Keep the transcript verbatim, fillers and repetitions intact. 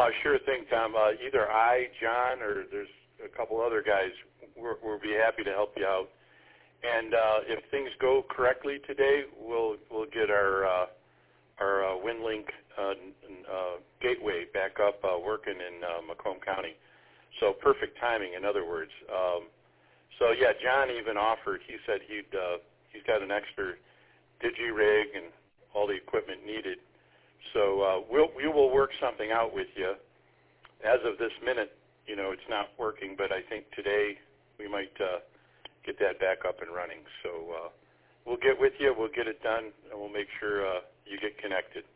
Uh, sure thing, Tom. Uh, either I, John, or there's a couple other guys, we're, we'll be happy to help you out. And uh, if things go correctly today, we'll we'll get our uh, our uh, WinLink uh, uh, gateway back up uh, working in uh, Macomb County. So perfect timing, in other words. Um, so yeah, John even offered. He said he'd uh, he's got an extra digi-rig and all the equipment needed. So uh, we'll, we will work something out with you. As of this minute, you know, it's not working, but I think today we might uh, get that back up and running. So uh, we'll get with you, we'll get it done, and we'll make sure uh, you get connected.